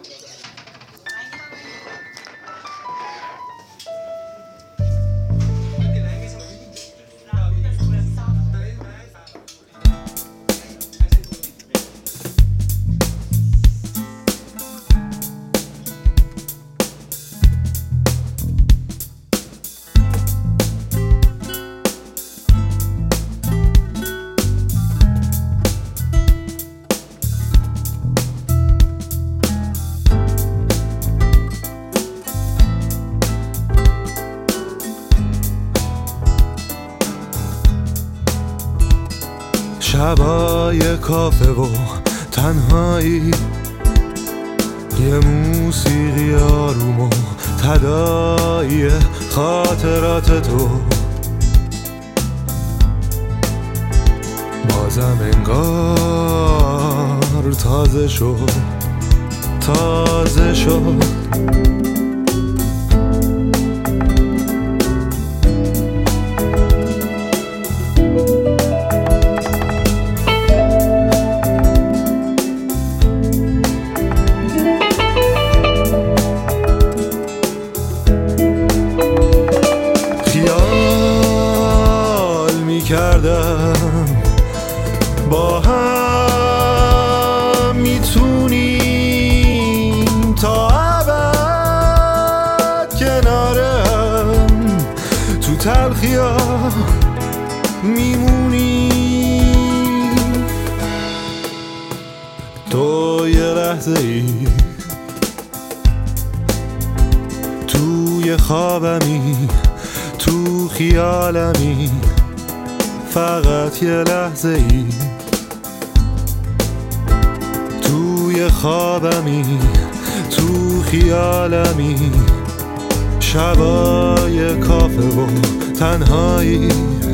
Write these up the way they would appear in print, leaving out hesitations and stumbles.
شبای کافه و تنهایی، یه موسیقی آروم و تداعی خاطرات تو، بازم انگار تازه شد تازه شد. کردم با هم میتونیم تا ابد کنارم، تو تلخیا میمونیم. تو یه لحظه ای توی خوابمی، تو خیالمی، فقط یه لحظه ای توی خوابمی، تو خیالمی. شبای کافه و تنهایی،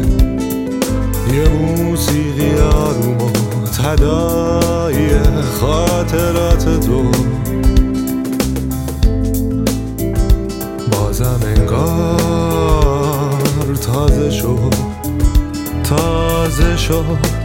یه موسیقی آروم و تداعی خاطرات تو، بازم انگار تازه شد تازه شد.